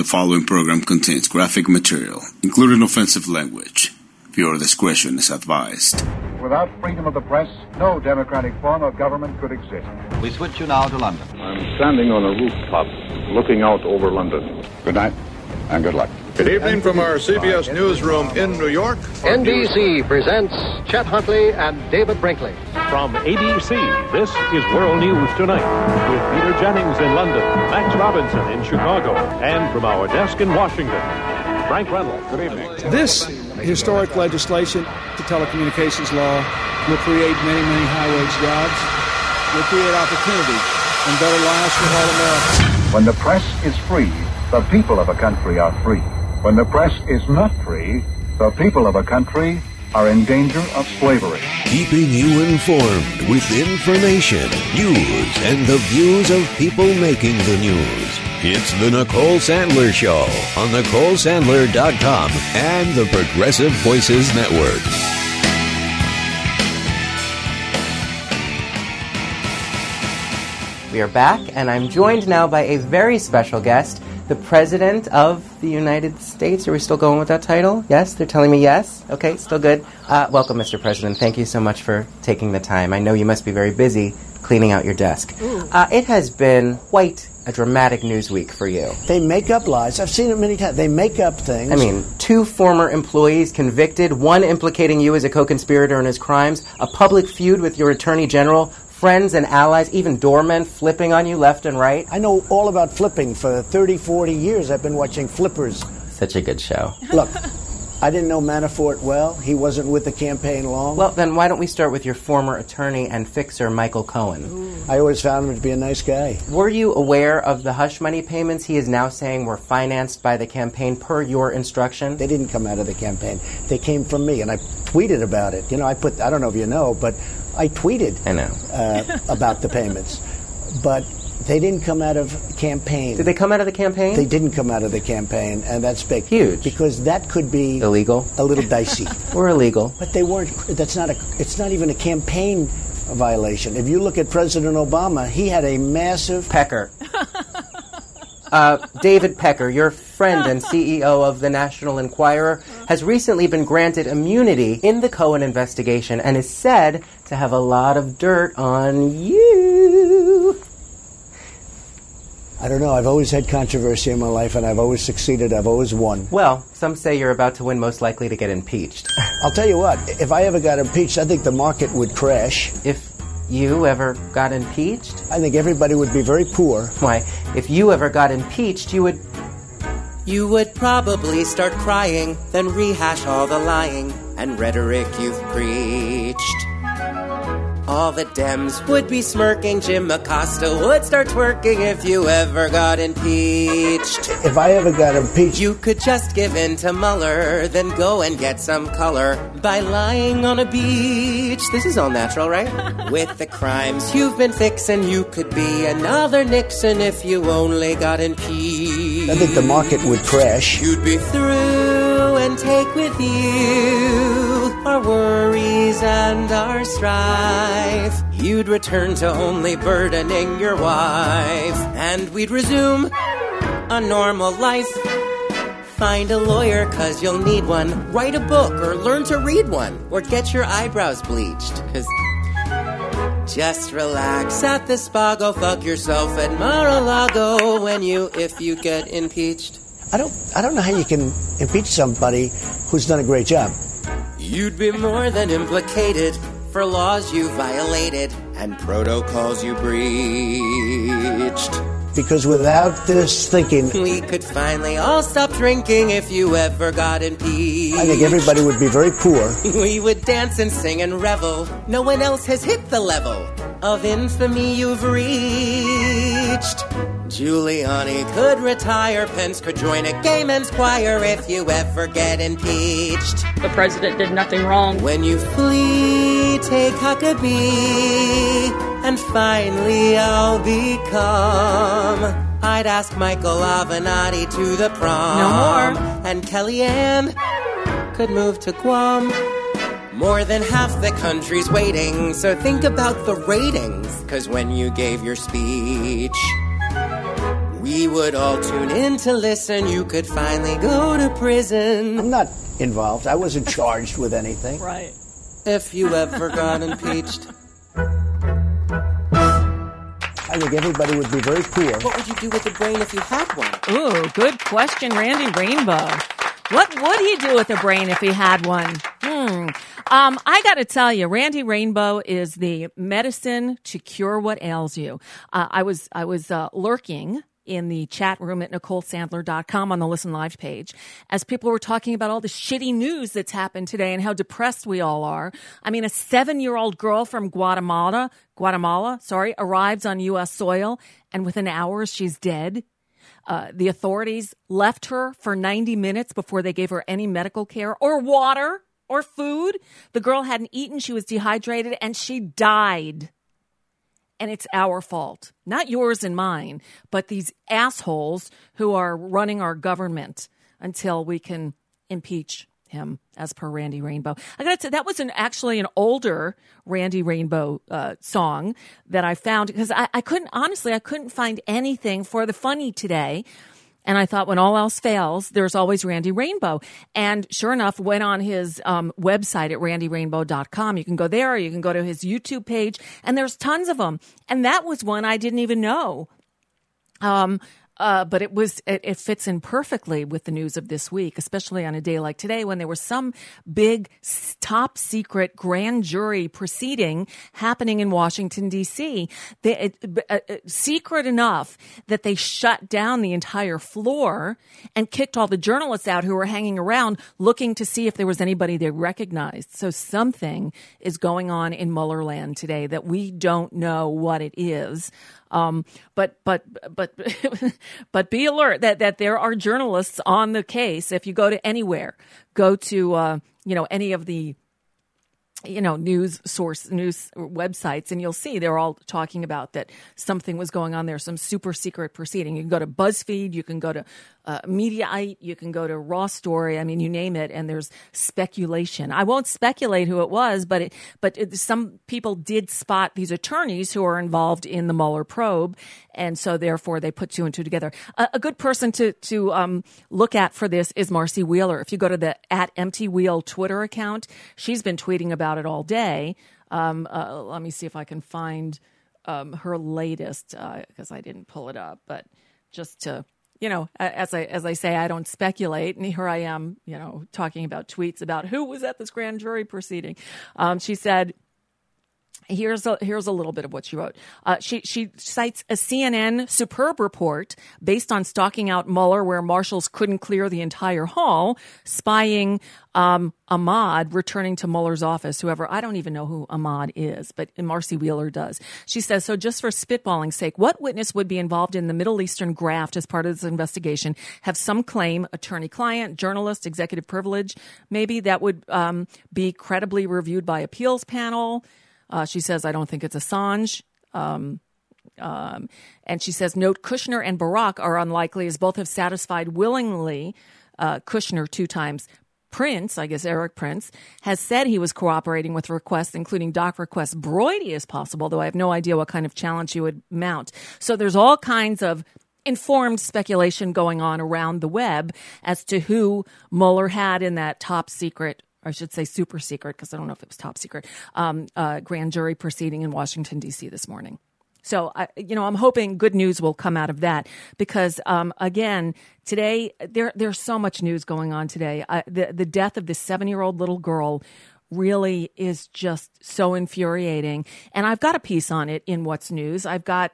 following program contains graphic material, including offensive language. Viewer discretion is advised. Without freedom of the press, no democratic form of government could exist. We switch you now to London. I'm standing on a rooftop looking out over London. Good night and good luck. Good evening from our CBS newsroom in New York. NBC presents Chet Huntley and David Brinkley. From ABC, this is World News Tonight with Peter Jennings in London, Max Robinson in Chicago, and from our desk in Washington, Frank Reynolds. Good evening. This historic legislation, the telecommunications law, will create many, many high-wage jobs, will create opportunity and better lives for all Americans. When the press is free, the people of a country are free. When the press is not free, the people of a country are in danger of slavery. Keeping you informed with information, news, and the views of people making the news. It's the Nicole Sandler Show on NicoleSandler.com and the Progressive Voices Network. We are back, and I'm joined now by a very special guest, the President of the United States. Are we still going with that title? Yes? They're telling me yes? Okay, still good. Welcome, Mr. President. Thank you so much for taking the time. I know you must be very busy cleaning out your desk. It has been quite a dramatic news week for you. They make up lies. I've seen it many times. They make up things. I mean, 2 former employees convicted, 1 implicating you as a co-conspirator in his crimes, a public feud with your attorney general, friends and allies, even doormen flipping on you left and right. I know all about flipping. For 30, 40 years, I've been watching Flippers. Such a good show. Look, I didn't know Manafort well. He wasn't with the campaign long. Well, then why don't we start with your former attorney and fixer, Michael Cohen. I always found him to be a nice guy. Were you aware of the hush money payments he is now saying were financed by the campaign per your instruction? They didn't come out of the campaign. They came from me, and I tweeted about it. You know, I don't know if you know, but I tweeted about the payments. But they didn't come out of campaign. Did they come out of the campaign? They didn't come out of the campaign, and that's big. Huge. Because that could be illegal, a little dicey. Or illegal. But they weren't. It's not even a campaign violation. If you look at President Obama, he had a massive... Pecker. David Pecker, your friend and CEO of the National Enquirer, has recently been granted immunity in the Cohen investigation and is said to have a lot of dirt on you. I don't know. I've always had controversy in my life, and I've always succeeded. I've always won. Well, some say you're about to win, most likely to get impeached. I'll tell you what. If I ever got impeached, I think the market would crash. If you ever got impeached? I think everybody would be very poor. Why, if you ever got impeached, you would probably start crying, then rehash all the lying and rhetoric you've preached. All the Dems would be smirking, Jim Acosta would start twerking if you ever got impeached. If I ever got impeached... You could just give in to Mueller, then go and get some color by lying on a beach. This is all natural, right? With the crimes you've been fixing, you could be another Nixon if you only got impeached. I think the market would crash. You'd be through and take with you our worries and our strife. You'd return to only burdening your wife, and we'd resume a normal life. Find a lawyer, 'cause you'll need one. Write a book or learn to read one, or get your eyebrows bleached, 'cause just relax at the spa, go fuck yourself at Mar-a-Lago if you get impeached. I don't know how you can impeach somebody who's done a great job. You'd be more than implicated for laws you violated and protocols you breached. Because without this thinking... we could finally all stop drinking if you ever got impeached. I think everybody would be very poor. We would dance and sing and revel. No one else has hit the level of infamy you've reached. Giuliani could retire, Pence could join a gay men's choir if you ever get impeached. The president did nothing wrong. When you flee, take Huckabee, and finally I'll become. I'd ask Michael Avenatti to the prom. No more. And Kellyanne could move to Guam. More than half the country's waiting, so think about the ratings, 'cause when you gave your speech, We would all tune in to listen. You could finally go to prison. I'm not involved. I wasn't charged with anything. Right. If you ever got impeached. I think everybody would be very poor. What would you do with a brain if you had one? Ooh, good question, Randy Rainbow. What would he do with a brain if he had one? I got to tell you, Randy Rainbow is the medicine to cure what ails you. I was lurking in the chat room at NicoleSandler.com on the Listen Live page as people were talking about all the shitty news that's happened today and how depressed we all are. I mean, a 7-year-old girl from Guatemala, arrives on U.S. soil, and within hours she's dead. The authorities left her for 90 minutes before they gave her any medical care or water or food. The girl hadn't eaten. She was dehydrated and she died. And it's our fault, not yours and mine, but these assholes who are running our government until we can impeach him, as per Randy Rainbow. I got to say, that was actually an older Randy Rainbow song that I found because I couldn't find anything for the funny today. And I thought, when all else fails, there's always Randy Rainbow. And sure enough, went on his website at randyrainbow.com. You can go there, or you can go to his YouTube page, and there's tons of them. And that was one I didn't even know. But it fits in perfectly with the news of this week, especially on a day like today when there was some big top secret grand jury proceeding happening in Washington, D.C. Secret enough that they shut down the entire floor and kicked all the journalists out who were hanging around looking to see if there was anybody they recognized. So something is going on in Muellerland today that we don't know what it is. But be alert that there are journalists on the case. If you go to anywhere, go to, any of the, news websites, and you'll see they're all talking about that something was going on there, some super secret proceeding. You can go to BuzzFeed, you can go to Mediaite, you can go to Raw Story. I mean, you name it, and there's speculation. I won't speculate who it was, but some people did spot these attorneys who are involved in the Mueller probe, and so therefore they put two and two together. A good person to look at for this is Marcy Wheeler. If you go to the @MTWheel Twitter account, she's been tweeting about it all day. Let me see if I can find her latest, because I didn't pull it up, but just to, as I say, I don't speculate. And here I am, talking about tweets about who was at this grand jury proceeding. She said, here's a little bit of what she wrote. She cites a CNN Superb report based on stalking out Mueller, where marshals couldn't clear the entire hall, spying Ahmad returning to Mueller's office. Whoever, I don't even know who Ahmad is, but Marcy Wheeler does. She says, so just for spitballing's sake, what witness would be involved in the Middle Eastern graft as part of this investigation have some claim, attorney-client, journalist, executive privilege? Maybe that would be credibly reviewed by appeals panel. She says, I don't think it's Assange. And she says, note, Kushner and Barak are unlikely, as both have satisfied willingly. Kushner 2 times. Prince, I guess Eric Prince, has said he was cooperating with requests, including doc requests, broidy as possible, though I have no idea what kind of challenge he would mount. So there's all kinds of informed speculation going on around the web as to who Mueller had in that top secret, or I should say super secret, because I don't know if it was top secret, grand jury proceeding in Washington, D.C. this morning. So, I'm hoping good news will come out of that because, again, today, there's so much news going on today. The death of this 7-year-old little girl really is just so infuriating. And I've got a piece on it in What's News. I've got,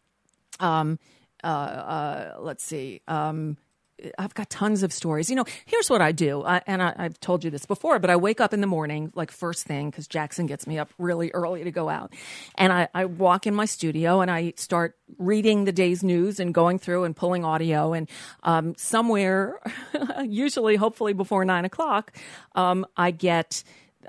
let's see, I've got tons of stories. Here's what I do. I've told you this before, but I wake up in the morning, like first thing, because Jackson gets me up really early to go out. And I walk in my studio and I start reading the day's news and going through and pulling audio. And somewhere, usually, hopefully before 9 o'clock, I get...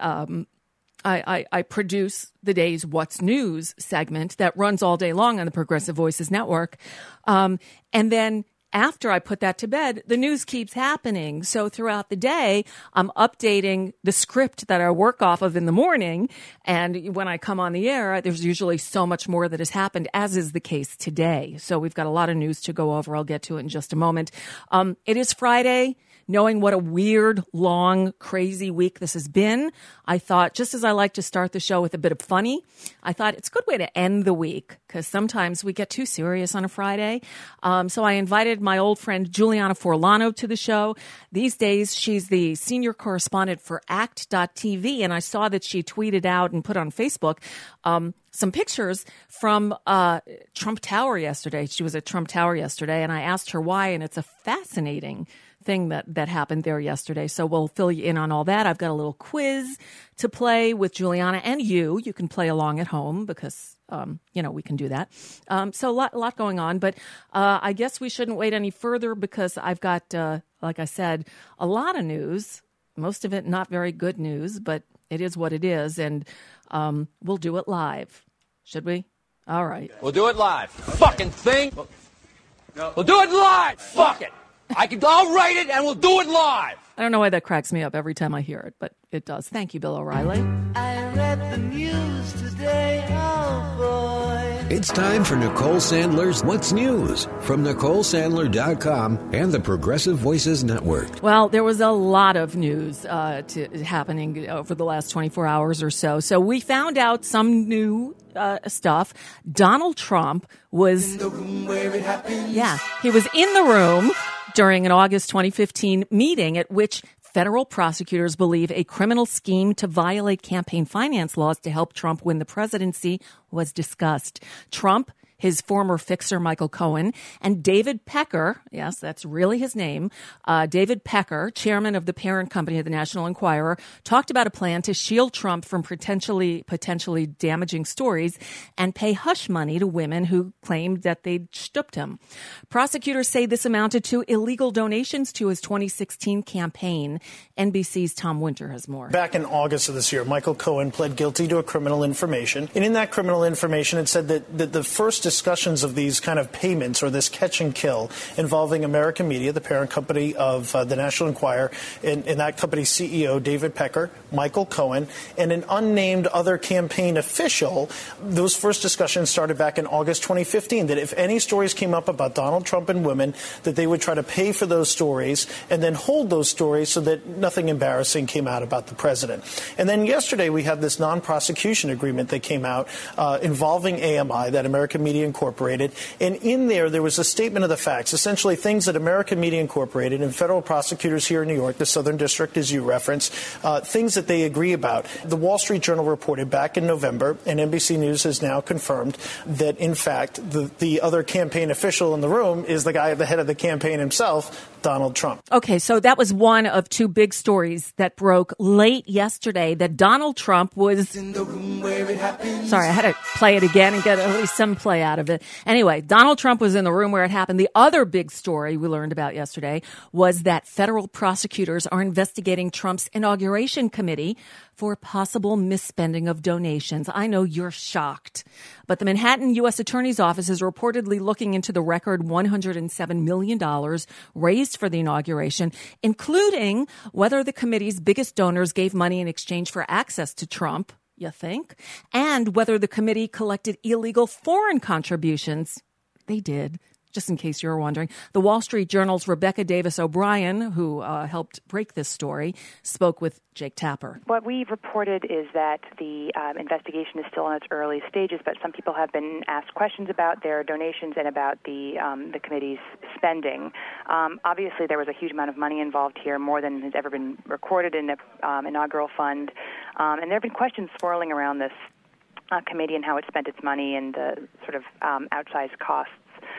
I produce the day's What's News segment that runs all day long on the Progressive Voices Network. And then after I put that to bed, the news keeps happening. So throughout the day, I'm updating the script that I work off of in the morning. And when I come on the air, there's usually so much more that has happened, as is the case today. So we've got a lot of news to go over. I'll get to it in just a moment. It is Friday. Knowing what a weird, long, crazy week this has been, I thought, just as I like to start the show with a bit of funny, I thought it's a good way to end the week because sometimes we get too serious on a Friday. So I invited my old friend Juliana Forlano to the show. These days, she's the senior correspondent for ACT.TV, and I saw that she tweeted out and put on Facebook some pictures from Trump Tower yesterday. She was at Trump Tower yesterday, and I asked her why, and it's a fascinating thing that happened there yesterday. So we'll fill you in on all that. I've got a little quiz to play with Juliana and you. You can play along at home because, we can do that. So a lot going on. But I guess we shouldn't wait any further because I've got, like I said, a lot of news. Most of it not very good news, but it is what it is. And we'll do it live. Should we? All right. We'll do it live. Fucking thing. We'll do it live. Fuck it. I'll write it and we'll do it live. I don't know why that cracks me up every time I hear it, but it does. Thank you, Bill O'Reilly. I read the news today, oh boy. It's time for Nicole Sandler's What's News from NicoleSandler.com and the Progressive Voices Network. Well, there was a lot of news happening over the last 24 hours or so. So we found out some new stuff. Donald Trump was in the room where it happens. Yeah, he was in the room during an August 2015 meeting at which federal prosecutors believe a criminal scheme to violate campaign finance laws to help Trump win the presidency was discussed. Trump, his former fixer, Michael Cohen, and David Pecker, yes, that's really his name, David Pecker, chairman of the parent company of the National Enquirer, talked about a plan to shield Trump from potentially damaging stories and pay hush money to women who claimed that they'd stooped him. Prosecutors say this amounted to illegal donations to his 2016 campaign. NBC's Tom Winter has more. Back in August of this year, Michael Cohen pled guilty to a criminal information. And in that criminal information, it said that the first discussions of these kind of payments or this catch and kill involving American Media, the parent company of the National Enquirer, and that company's CEO, David Pecker, Michael Cohen, and an unnamed other campaign official. Those first discussions started back in August 2015, that if any stories came up about Donald Trump and women, that they would try to pay for those stories and then hold those stories so that nothing embarrassing came out about the president. And then yesterday we have this non-prosecution agreement that came out involving AMI, that American Media Incorporated, and in there was a statement of the facts, essentially things that American Media Incorporated and federal prosecutors here in New York, the Southern District, as you referenced, things that they agree about. The Wall Street Journal reported back in November, and NBC News has now confirmed that, in fact, the other campaign official in the room is the guy at the head of the campaign himself, Donald Trump. Okay, so that was one of two big stories that broke late yesterday, that Donald Trump was in the room where it happens. Sorry, I had to play it again and get at least some play out of it. Anyway, Donald Trump was in the room where it happened. The other big story we learned about yesterday was that federal prosecutors are investigating Trump's inauguration committee for possible misspending of donations. I know you're shocked, but the Manhattan U.S. Attorney's Office is reportedly looking into the record $107 million raised for the inauguration, including whether the committee's biggest donors gave money in exchange for access to Trump, you think, and whether the committee collected illegal foreign contributions. They did. Just in case you're wondering, the Wall Street Journal's Rebecca Davis O'Brien, who helped break this story, spoke with Jake Tapper. What we've reported is that the investigation is still in its early stages, but some people have been asked questions about their donations and about the committee's spending. Obviously, there was a huge amount of money involved here, more than has ever been recorded in the inaugural fund, and there have been questions swirling around this committee and how it spent its money and the sort of outsized costs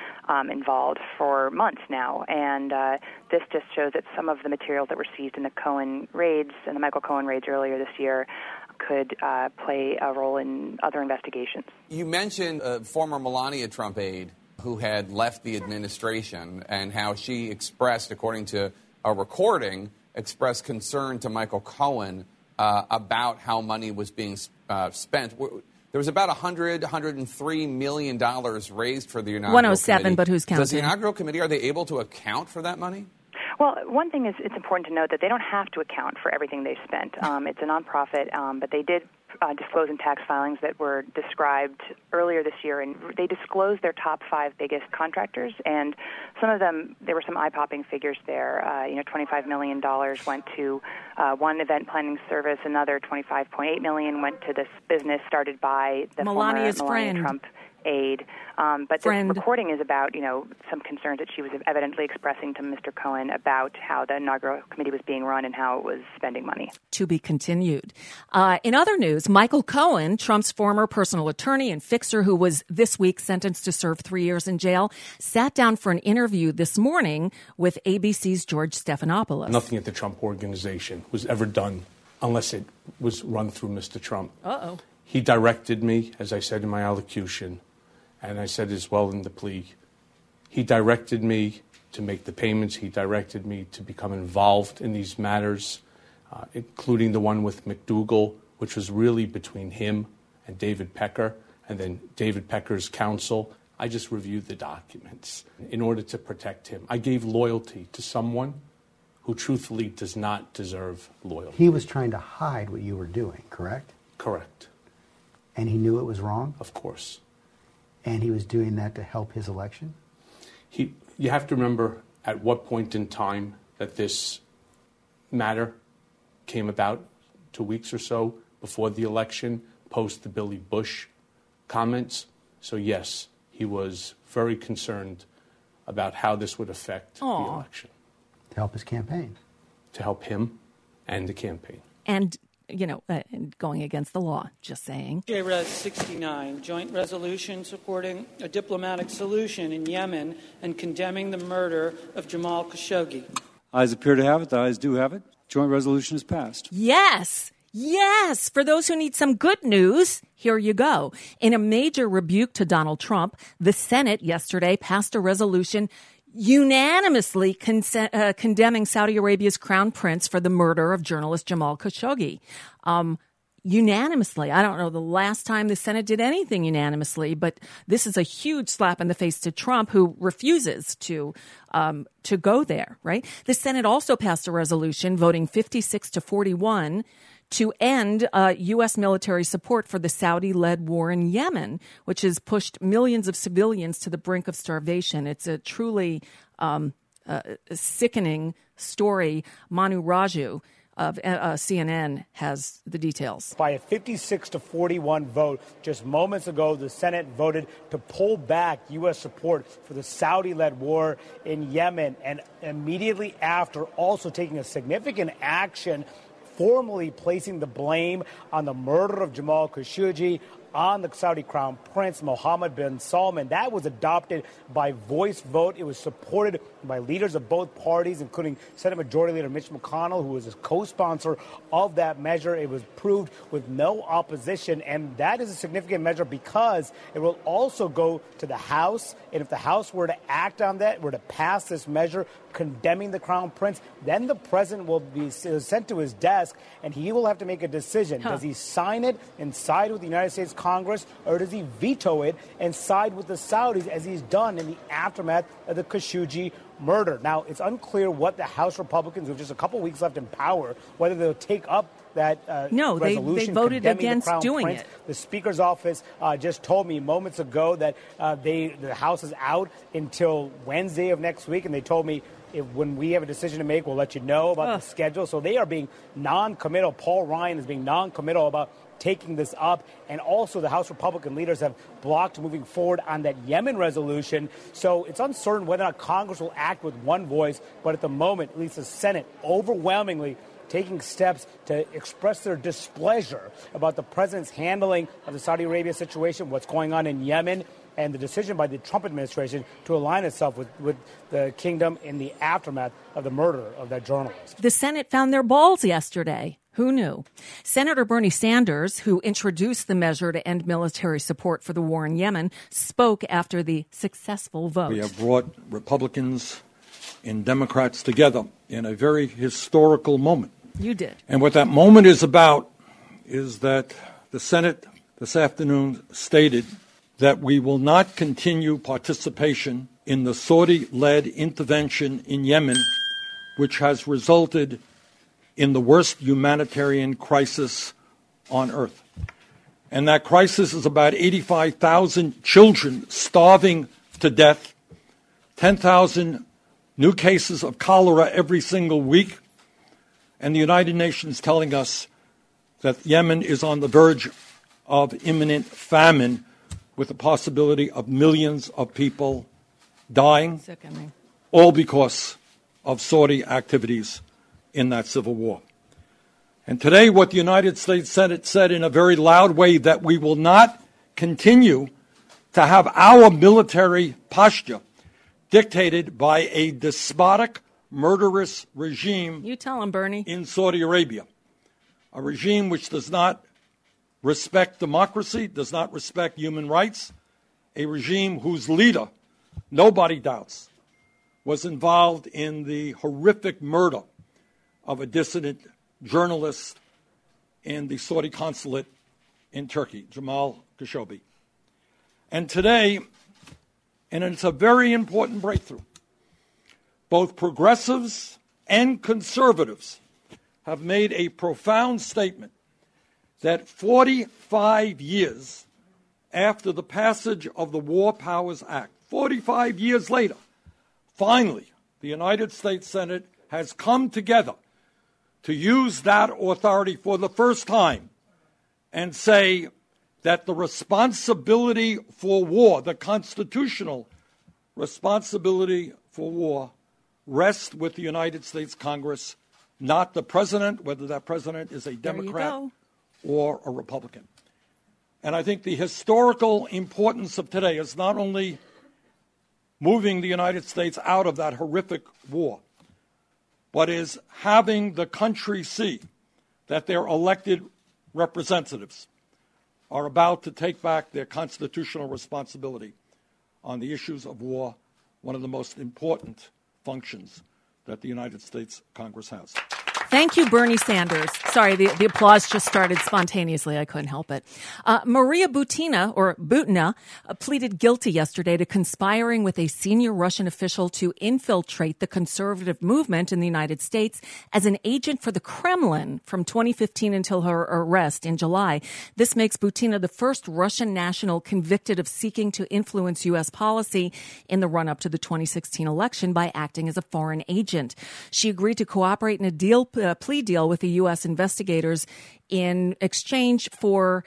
involved for months now, and this just shows that some of the materials that were seized in the Cohen raids and the Michael Cohen raids earlier this year could play a role in other investigations. You mentioned a former Melania Trump aide who had left the administration and how she expressed, according to a recording, expressed concern to Michael Cohen about how money was being spent. There was about $103 million raised for the inaugural 107, committee. but who's counting? Does the inaugural committee, are they able to account for that money? Well, one thing is it's important to note that they don't have to account for everything they've spent. It's a nonprofit, but they did disclose in tax filings that were described earlier this year, and they disclosed their top 5 biggest contractors, and some of them, there were some eye-popping figures there. $25 million went to one event planning service, another $25.8 million went to this business started by the Melania Trump aide. But this recording is about, some concerns that she was evidently expressing to Mr. Cohen about how the inaugural committee was being run and how it was spending money. To be continued. In other news, Michael Cohen, Trump's former personal attorney and fixer who was this week sentenced to serve 3 years in jail, sat down for an interview this morning with ABC's George Stephanopoulos. Nothing at the Trump Organization was ever done unless it was run through Mr. Trump. Uh-oh. He directed me, as I said in my allocution, and I said as well in the plea, he directed me to make the payments. He directed me to become involved in these matters, including the one with McDougal, which was really between him and David Pecker, and then David Pecker's counsel. I just reviewed the documents in order to protect him. I gave loyalty to someone who truthfully does not deserve loyalty. He was trying to hide what you were doing, correct? Correct. And he knew it was wrong? Of course. And he was doing that to help his election? You have to remember at what point in time that this matter came about, 2 weeks or so before the election, post the Billy Bush comments. So yes, he was very concerned about how this would affect the election. To help his campaign. To help him and the campaign. And going against the law, just saying. J-Res 69, joint resolution supporting a diplomatic solution in Yemen and condemning the murder of Jamal Khashoggi. Ayes appear to have it. The ayes do have it. Joint resolution is passed. Yes. Yes. For those who need some good news, here you go. In a major rebuke to Donald Trump, the Senate yesterday passed a resolution unanimously condemning Saudi Arabia's crown prince for the murder of journalist Jamal Khashoggi. Unanimously. I don't know the last time the Senate did anything unanimously, but this is a huge slap in the face to Trump, who refuses to go there, right? The Senate also passed a resolution voting 56-41 to end U.S. military support for the Saudi-led war in Yemen, which has pushed millions of civilians to the brink of starvation. It's a truly sickening story. Manu Raju of CNN has the details. By a 56-41 vote just moments ago, the Senate voted to pull back U.S. support for the Saudi-led war in Yemen, and immediately after also taking a significant action, formally placing the blame on the murder of Jamal Khashoggi on the Saudi Crown Prince Mohammed bin Salman. That was adopted by voice vote. It was supported by leaders of both parties, including Senate Majority Leader Mitch McConnell, who was a co-sponsor of that measure. It was approved with no opposition, and that is a significant measure because it will also go to the House, and if the House were to act on that, were to pass this measure condemning the Crown Prince, then the president will be sent to his desk, and he will have to make a decision. Does he sign it and side with the United States Congress, or does he veto it and side with the Saudis, as he's done in the aftermath of the Khashoggi murder? Now, it's unclear what the House Republicans, with just a couple weeks left in power, whether they'll take up that resolution. They voted against doing it. The Speaker's office just told me moments ago that the House is out until Wednesday of next week, and they told me when we have a decision to make, we'll let you know about the schedule. So they are being non-committal. Paul Ryan is being non-committal about taking this up, and also the House Republican leaders have blocked moving forward on that Yemen resolution. So it's uncertain whether or not Congress will act with one voice, but at the moment, at least the Senate overwhelmingly taking steps to express their displeasure about the president's handling of the Saudi Arabia situation, what's going on in Yemen, and the decision by the Trump administration to align itself with the kingdom in the aftermath of the murder of that journalist. The Senate found their balls yesterday. Who knew? Senator Bernie Sanders, who introduced the measure to end military support for the war in Yemen, spoke after the successful vote. We have brought Republicans and Democrats together in a very historical moment. You did. And what that moment is about is that the Senate this afternoon stated that we will not continue participation in the Saudi-led intervention in Yemen, which has resulted in the worst humanitarian crisis on earth. And that crisis is about 85,000 children starving to death, 10,000 new cases of cholera every single week, and the United Nations telling us that Yemen is on the verge of imminent famine with the possibility of millions of people dying, all because of Saudi activities in that civil war. And today, what the United States Senate said in a very loud way, that we will not continue to have our military posture dictated by a despotic, murderous regime. You tell him, Bernie. In Saudi Arabia. A regime which does not respect democracy, does not respect human rights, a regime whose leader, nobody doubts, was involved in the horrific murder of a dissident journalist in the Saudi consulate in Turkey, Jamal Khashoggi. And today, and it's a very important breakthrough, both progressives and conservatives have made a profound statement that 45 years after the passage of the War Powers Act, 45 years later, finally, the United States Senate has come together to use that authority for the first time and say that the responsibility for war, the constitutional responsibility for war, rests with the United States Congress, not the president, whether that president is a Democrat or a Republican. And I think the historical importance of today is not only moving the United States out of that horrific war, but is having the country see that their elected representatives are about to take back their constitutional responsibility on the issues of war, one of the most important functions that the United States Congress has. Thank you, Bernie Sanders. Sorry, the applause just started spontaneously. I couldn't help it. Maria Butina pleaded guilty yesterday to conspiring with a senior Russian official to infiltrate the conservative movement in the United States as an agent for the Kremlin from 2015 until her arrest in July. This makes Butina the first Russian national convicted of seeking to influence U.S. policy in the run-up to the 2016 election by acting as a foreign agent. She agreed to cooperate in a plea deal with the U.S. investigators in exchange for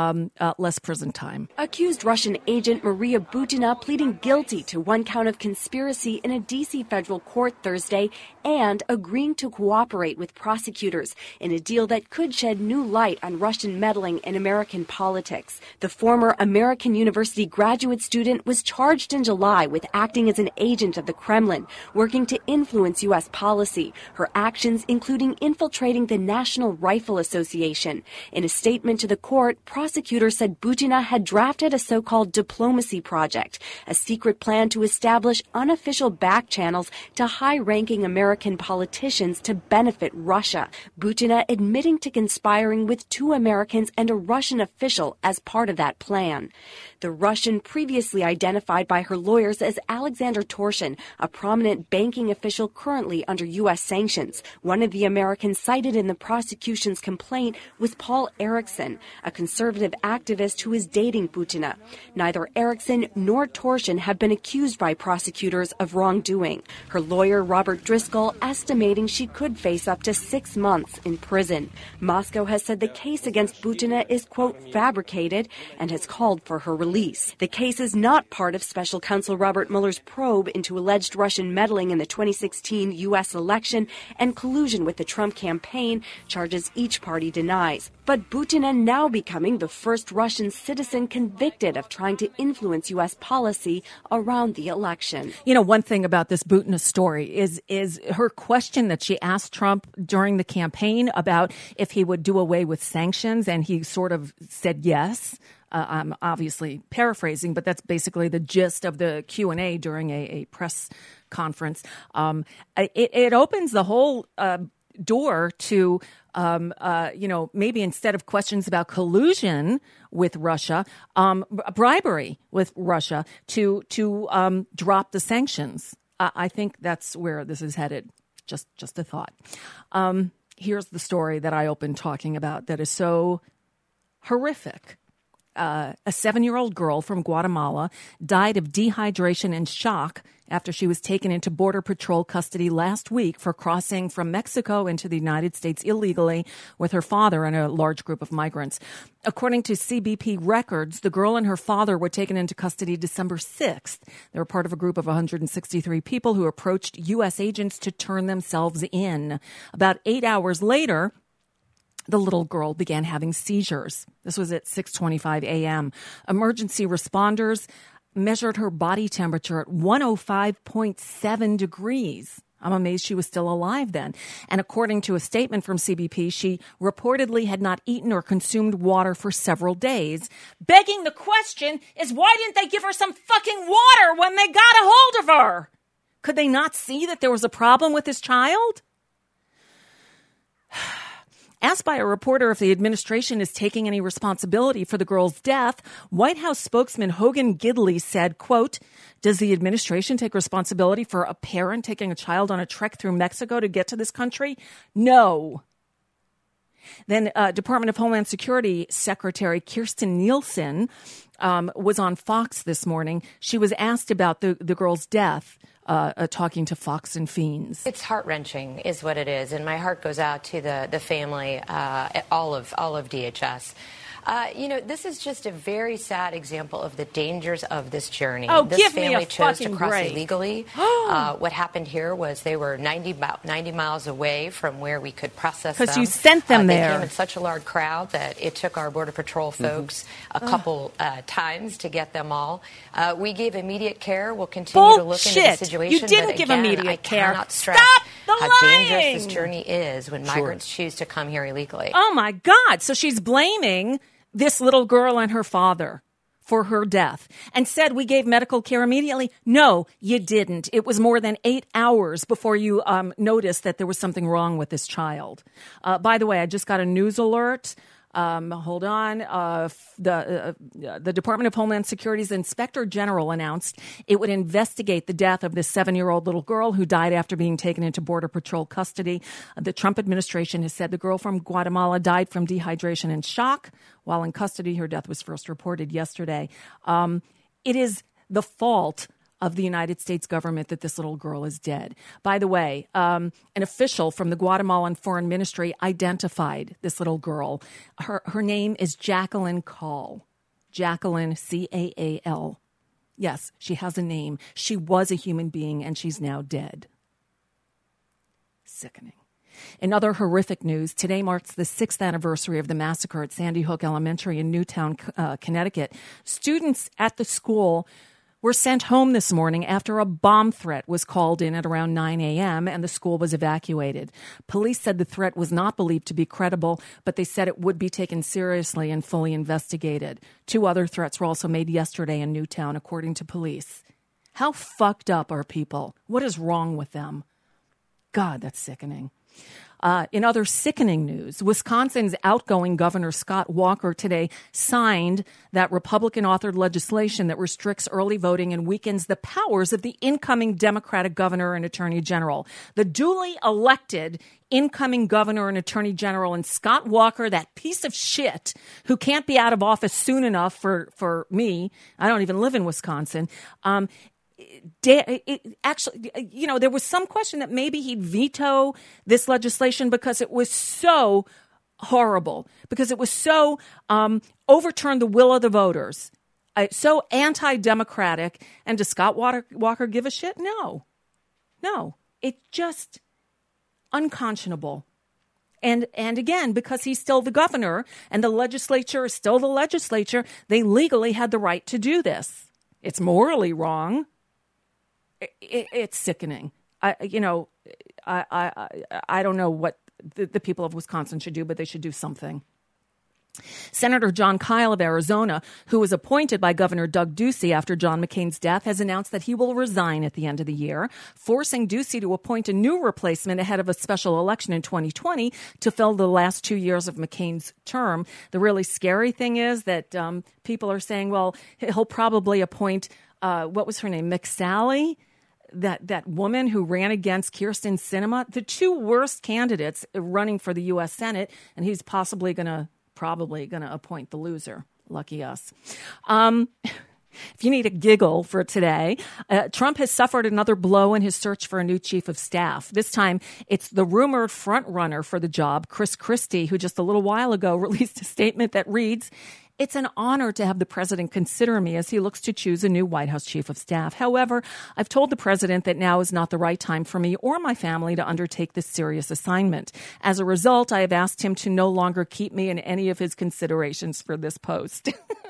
less prison time. Accused Russian agent Maria Butina pleading guilty to one count of conspiracy in a D.C. federal court Thursday and agreeing to cooperate with prosecutors in a deal that could shed new light on Russian meddling in American politics. The former American University graduate student was charged in July with acting as an agent of the Kremlin, working to influence U.S. policy, her actions including infiltrating the National Rifle Association. In a statement to the court, prosecutors said Butina had drafted a so-called diplomacy project, a secret plan to establish unofficial back channels to high-ranking American politicians to benefit Russia. Butina admitting to conspiring with 2 Americans and a Russian official as part of that plan. The Russian previously identified by her lawyers as Alexander Torshin, a prominent banking official currently under U.S. sanctions. One of the Americans cited in the prosecution's complaint was Paul Erickson, a conservative activist who is dating Butina. Neither Erickson nor Torshin have been accused by prosecutors of wrongdoing. Her lawyer, Robert Driscoll, estimating she could face up to 6 months in prison. Moscow has said the case against Butina is, quote, fabricated and has called for her release. The case is not part of Special Counsel Robert Mueller's probe into alleged Russian meddling in the 2016 U.S. election and collusion with the Trump campaign, charges each party denies. But Butina now becoming the first Russian citizen convicted of trying to influence U.S. policy around the election. You know, one thing about this Butina story is her question that she asked Trump during the campaign about if he would do away with sanctions, and he sort of said yes. I'm obviously paraphrasing, but that's basically the gist of the Q&A during a press conference. It opens the whole door to, maybe instead of questions about collusion with Russia, bribery with Russia to drop the sanctions. I think that's where this is headed. Just a thought. Here's the story that I opened talking about that is so horrific. A 7-year-old girl from Guatemala died of dehydration and shock after she was taken into Border Patrol custody last week for crossing from Mexico into the United States illegally with her father and a large group of migrants. According to CBP records, the girl and her father were taken into custody December 6th. They were part of a group of 163 people who approached U.S. agents to turn themselves in. About 8 hours later, the little girl began having seizures. This was at 6:25 a.m. Emergency responders measured her body temperature at 105.7 degrees. I'm amazed she was still alive then. And according to a statement from CBP, she reportedly had not eaten or consumed water for several days. Begging the question is, why didn't they give her some fucking water when they got a hold of her? Could they not see that there was a problem with this child? Asked by a reporter if the administration is taking any responsibility for the girl's death, White House spokesman Hogan Gidley said, quote, "Does the administration take responsibility for a parent taking a child on a trek through Mexico to get to this country? No." Then Department of Homeland Security Secretary Kirstjen Nielsen was on Fox this morning. She was asked about the girl's death. Talking to Fox and Fiends. It's heart-wrenching is what it is, and my heart goes out to the family, all of DHS. This is just a very sad example of the dangers of this journey. Oh, this give me family a chose to fucking cross break. illegally. What happened here was they were 90 miles away from where we could process them. Because you sent them They there. came in such a large crowd that it took our Border Patrol folks a couple times to get them all. We gave immediate care. We'll continue to look into the situation. You didn't but give again, immediate I care. cannot stress how dangerous this journey is when migrants choose to come here illegally. Oh, my God. So she's blaming this little girl and her father for her death and said we gave medical care immediately. No, you didn't. It was more than 8 hours before you noticed that there was something wrong with this child. By the way, I just got a news alert. Hold on. The Department of Homeland Security's Inspector General announced it would investigate the death of this 7-year-old little girl who died after being taken into Border Patrol custody. The Trump administration has said the girl from Guatemala died from dehydration and shock. While in custody, her death was first reported yesterday. It is the fault of the United States government that this little girl is dead. By the way, an official from the Guatemalan Foreign Ministry identified this little girl. Her name is Jacqueline Caal. Jacqueline, Caal. Yes, she has a name. She was a human being, and she's now dead. Sickening. In other horrific news, today marks the 6th anniversary of the massacre at Sandy Hook Elementary in Newtown, Connecticut. Students at the school were sent home this morning after a bomb threat was called in at around 9 a.m. and the school was evacuated. Police said the threat was not believed to be credible, but they said it would be taken seriously and fully investigated. 2 other threats were also made yesterday in Newtown, according to police. How fucked up are people? What is wrong with them? God, that's sickening. In other sickening news, Wisconsin's outgoing Governor Scott Walker today signed that Republican-authored legislation that restricts early voting and weakens the powers of the incoming Democratic governor and attorney general. The duly elected incoming governor and attorney general and Scott Walker, that piece of shit who can't be out of office soon enough for me. I don't even live in Wisconsin. Actually, there was some question that maybe he'd veto this legislation because it was so horrible, because it was so overturned the will of the voters, so anti-democratic. And does Scott Walker give a shit? No. It's just unconscionable. And again, because he's still the governor and the legislature is still the legislature, they legally had the right to do this. It's morally wrong. It's sickening. I don't know what the people of Wisconsin should do, but they should do something. Senator John Kyle of Arizona, who was appointed by Governor Doug Ducey after John McCain's death, has announced that he will resign at the end of the year, forcing Ducey to appoint a new replacement ahead of a special election in 2020 to fill the last 2 years of McCain's term. The really scary thing is that people are saying, well, he'll probably appoint, what was her name, McSally? That woman who ran against Kyrsten Sinema, the two worst candidates running for the U.S. Senate, and he's probably going to appoint the loser. Lucky us. If you need a giggle for today, Trump has suffered another blow in his search for a new chief of staff. This time, it's the rumored frontrunner for the job, Chris Christie, who just a little while ago released a statement that reads, "It's an honor to have the president consider me as he looks to choose a new White House chief of staff. However, I've told the president that now is not the right time for me or my family to undertake this serious assignment. As a result, I have asked him to no longer keep me in any of his considerations for this post."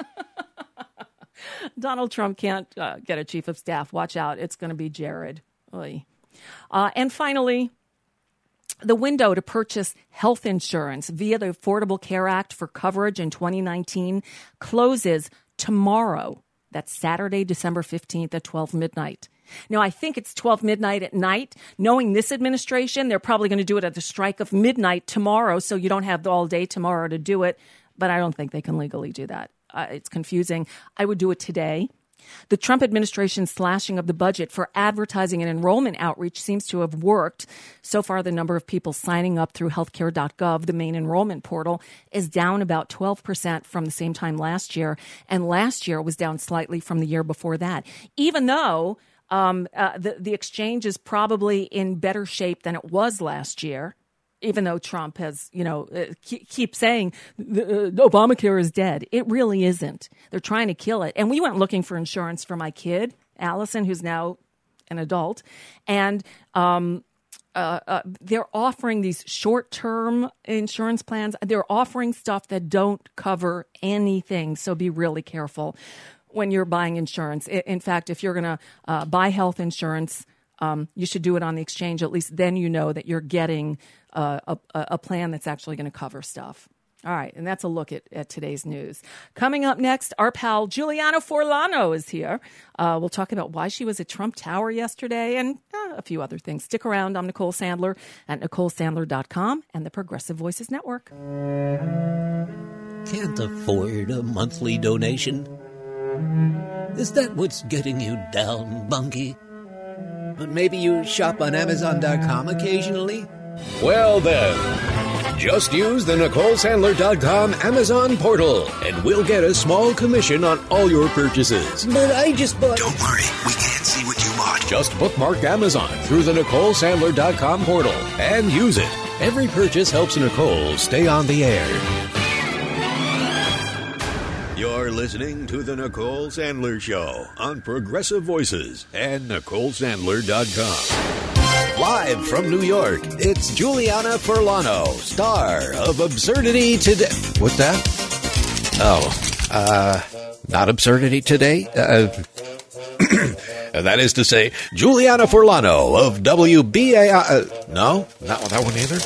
Donald Trump can't get a chief of staff. Watch out. It's going to be Jared. And finally, the window to purchase health insurance via the Affordable Care Act for coverage in 2019 closes tomorrow. That's Saturday, December 15th at 12 midnight. Now, I think it's 12 midnight at night. Knowing this administration, they're probably going to do it at the strike of midnight tomorrow, so you don't have all day tomorrow to do it. But I don't think they can legally do that. It's confusing. I would do it today. The Trump administration's slashing of the budget for advertising and enrollment outreach seems to have worked. So far, the number of people signing up through healthcare.gov, the main enrollment portal, is down about 12% from the same time last year. And last year was down slightly from the year before that. Even though the exchange is probably in better shape than it was last year, even though Trump has, keep saying Obamacare is dead. It really isn't. They're trying to kill it. And we went looking for insurance for my kid, Allison, who's now an adult. And they're offering these short-term insurance plans. They're offering stuff that don't cover anything. So be really careful when you're buying insurance. In fact, if you're going to buy health insurance, you should do it on the exchange. At least then you know that you're getting a plan that's actually going to cover stuff. All right, and that's a look at today's news. Coming up next, our pal Juliana Forlano is here. We'll talk about why she was at Trump Tower yesterday and a few other things. Stick around. I'm Nicole Sandler at NicoleSandler.com and the Progressive Voices Network. Can't afford a monthly donation? Is that what's getting you down, Bunky? But maybe you shop on Amazon.com occasionally? Well then, just use the NicoleSandler.com Amazon portal, and we'll get a small commission on all your purchases. But I just bought... Don't worry, we can't see what you bought. Just bookmark Amazon through the NicoleSandler.com portal and use it. Every purchase helps Nicole stay on the air. You're listening to The Nicole Sandler Show on Progressive Voices and NicoleSandler.com. Live from New York, it's Juliana Forlano, star of Absurdity Today. What's that? Not Absurdity Today? That is to say, Juliana Forlano of WBAI. No, not that one either.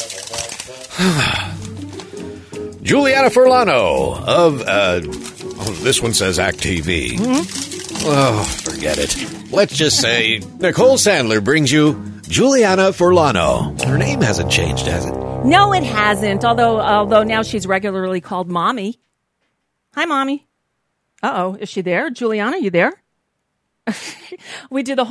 Juliana Forlano of, this one says Act TV. Mm-hmm. Oh, forget it. Let's just say Nicole Sandler brings you Juliana Forlano. Her name hasn't changed, has it? No, it hasn't, although now she's regularly called Mommy. Hi, Mommy. Uh-oh, is she there? Juliana, you there? We did the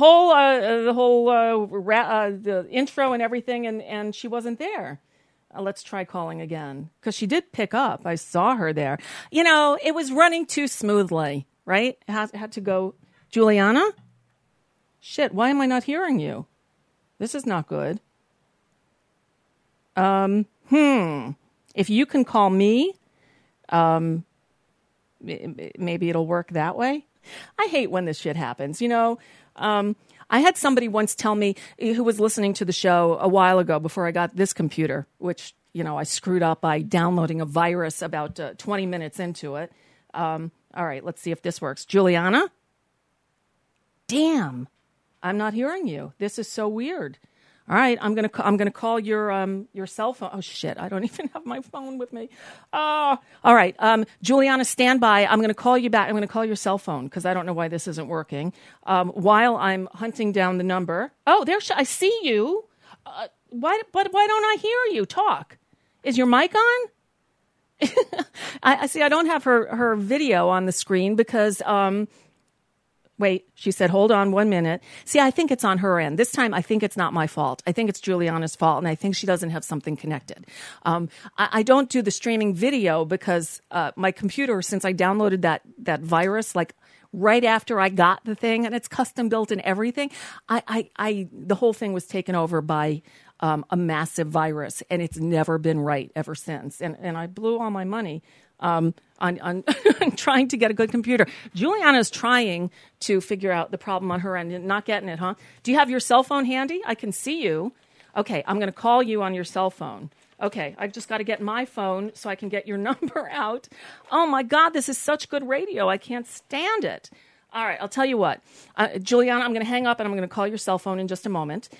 intro and everything, and she wasn't there. Let's try calling again, because she did pick up. I saw her there. It was running too smoothly, right? It had to go. Juliana? Shit, why am I not hearing you? This is not good. If you can call me, maybe it'll work that way. I hate when this shit happens. I had somebody once tell me, who was listening to the show a while ago before I got this computer, which, I screwed up by downloading a virus about 20 minutes into it. All right, let's see if this works. Juliana? Damn, I'm not hearing you. This is so weird. All right, I'm gonna call your cell phone. Oh shit, I don't even have my phone with me. All right, Juliana, stand by. I'm gonna call you back. I'm gonna call your cell phone because I don't know why this isn't working. While I'm hunting down the number. Oh, I see you. Why don't I hear you talk? Is your mic on? I see. I don't have her video on the screen because. Wait, she said, hold on 1 minute. See, I think it's on her end. This time, I think it's not my fault. I think it's Juliana's fault, and I think she doesn't have something connected. I don't do the streaming video because my computer, since I downloaded that virus, like right after I got the thing, and it's custom built and everything, the whole thing was taken over by a massive virus, and it's never been right ever since. And I blew all my money on trying to get a good computer. Juliana is trying to figure out the problem on her end and not getting it, huh? Do you have your cell phone handy? I can see you. Okay, I'm going to call you on your cell phone. Okay, I've just got to get my phone so I can get your number out. Oh, my God, this is such good radio. I can't stand it. All right, I'll tell you what. Juliana, I'm going to hang up and I'm going to call your cell phone in just a moment.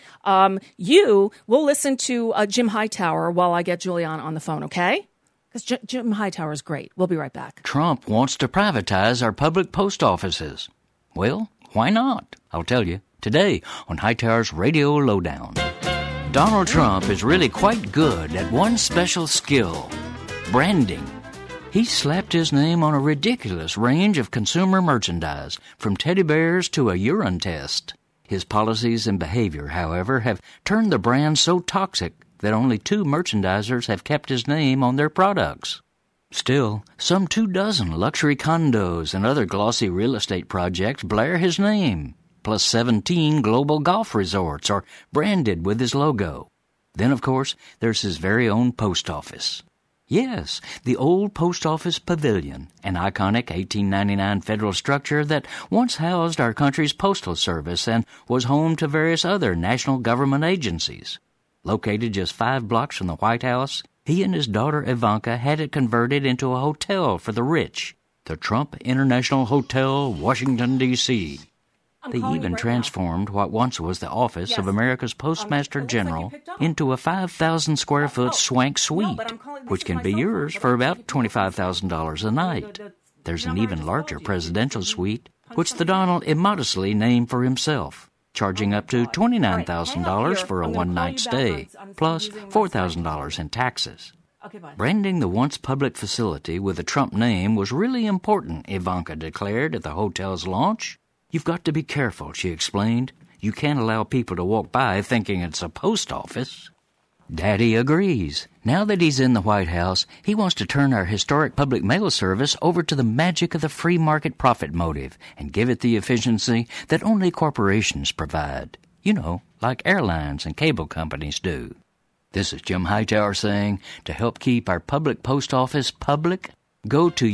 You will listen to Jim Hightower while I get Juliana on the phone, okay? Because Jim Hightower is great. We'll be right back. Trump wants to privatize our public post offices. Well, why not? I'll tell you today on Hightower's Radio Lowdown. Donald Trump is really quite good at one special skill, branding. He slapped his name on a ridiculous range of consumer merchandise, from teddy bears to a urine test. His policies and behavior, however, have turned the brand so toxic that only 2 merchandisers have kept his name on their products. Still, some 24 luxury condos and other glossy real estate projects blare his name, plus 17 global golf resorts are branded with his logo. Then, of course, there's his very own post office. Yes, the old Post Office Pavilion, an iconic 1899 federal structure that once housed our country's postal service and was home to various other national government agencies. Located just 5 blocks from the White House, he and his daughter Ivanka had it converted into a hotel for the rich, the Trump International Hotel, Washington, D.C. They even transformed what once was the office of America's Postmaster General into a 5,000-square-foot swank suite, which can be yours for about $25,000 a night. There's an even larger presidential suite, which the Donald immodestly named for himself, charging up to $29,000 for a one-night stay, plus $4,000 in taxes. Branding the once public facility with the Trump name was really important, Ivanka declared at the hotel's launch. You've got to be careful, she explained. You can't allow people to walk by thinking it's a post office. Daddy agrees. Now that he's in the White House, he wants to turn our historic public mail service over to the magic of the free market profit motive and give it the efficiency that only corporations provide. You know, like airlines and cable companies do. This is Jim Hightower saying, to help keep our public post office public, go to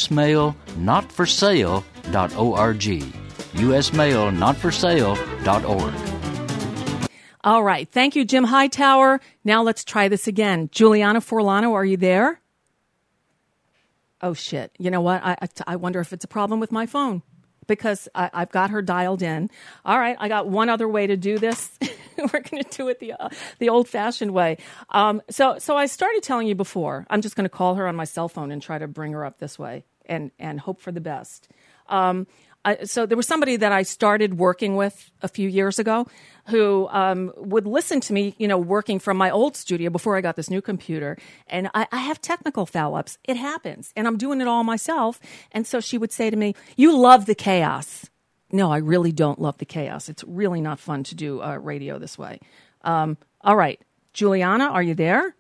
usmailnotforsale.org. usmailnotforsale.org. All right. Thank you, Jim Hightower. Now let's try this again. Juliana Forlano, are you there? Oh, shit. You know what? I wonder if it's a problem with my phone because I've got her dialed in. All right. I got one other way to do this. We're going to do it the old-fashioned way. So I started telling you before, I'm just going to call her on my cell phone and try to bring her up this way and hope for the best. So there was somebody that I started working with a few years ago who would listen to me, working from my old studio before I got this new computer. And I have technical foul-ups. It happens. And I'm doing it all myself. And so she would say to me, you love the chaos. No, I really don't love the chaos. It's really not fun to do radio this way. All right. Juliana, are you there?